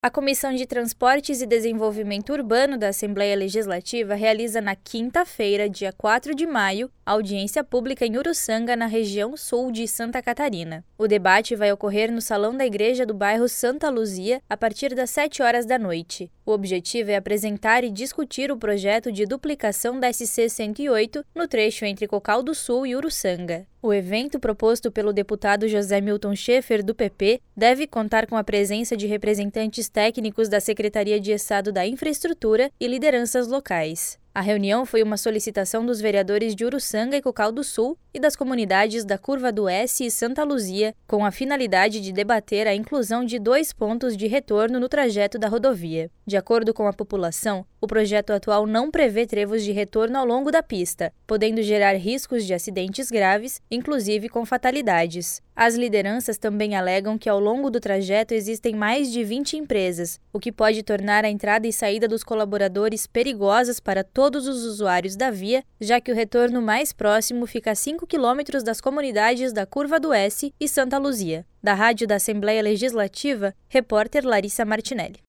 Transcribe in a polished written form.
A Comissão de Transportes e Desenvolvimento Urbano da Assembleia Legislativa realiza na quinta-feira, dia 4 de maio, audiência pública em Uruçanga, na região sul de Santa Catarina. O debate vai ocorrer no Salão da Igreja do bairro Santa Luzia, a partir das 7 horas da noite. O objetivo é apresentar e discutir o projeto de duplicação da SC 108 no trecho entre Cocal do Sul e Uruçanga. O evento, proposto pelo deputado José Milton Schaeffer, do PP, deve contar com a presença de representantes técnicos da Secretaria de Estado da Infraestrutura e lideranças locais. A reunião foi uma solicitação dos vereadores de Uruçanga e Cocal do Sul e das comunidades da Curva do S e Santa Luzia, com a finalidade de debater a inclusão de 2 pontos de retorno no trajeto da rodovia. De acordo com a população, o projeto atual não prevê trevos de retorno ao longo da pista, podendo gerar riscos de acidentes graves, inclusive com fatalidades. As lideranças também alegam que ao longo do trajeto existem mais de 20 empresas, o que pode tornar a entrada e saída dos colaboradores perigosas para todos os usuários da via, já que o retorno mais próximo fica a 5 quilômetros das comunidades da Curva do S e Santa Luzia. Da Rádio da Assembleia Legislativa, repórter Larissa Martinelli.